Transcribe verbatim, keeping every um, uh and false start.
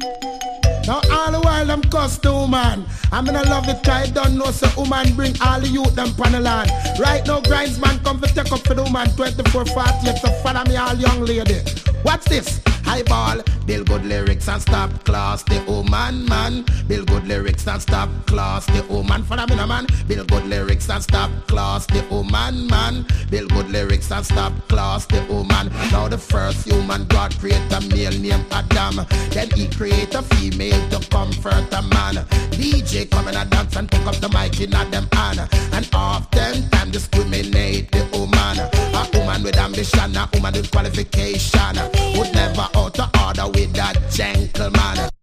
Now all the while I'm cuss the woman. I'm gonna love it, I don't know so woman bring all the youth them pan the land. Right now grinds man come to take up for the woman twenty-four forty-eight, so follow me all young lady. What's this? Highball, build good lyrics and stop class the woman man. Build good lyrics and stop class the woman. Follow me now man. Build good lyrics and stop class the woman man. Build good lyrics and stop class the woman. Now the first human God create a male named Adam. Then he create a female to comfort a man. D J come in a dance and pick up the mic in a them hand. And often discriminate the woman. A woman with ambition, a woman with qualification would never out of order with that gentleman.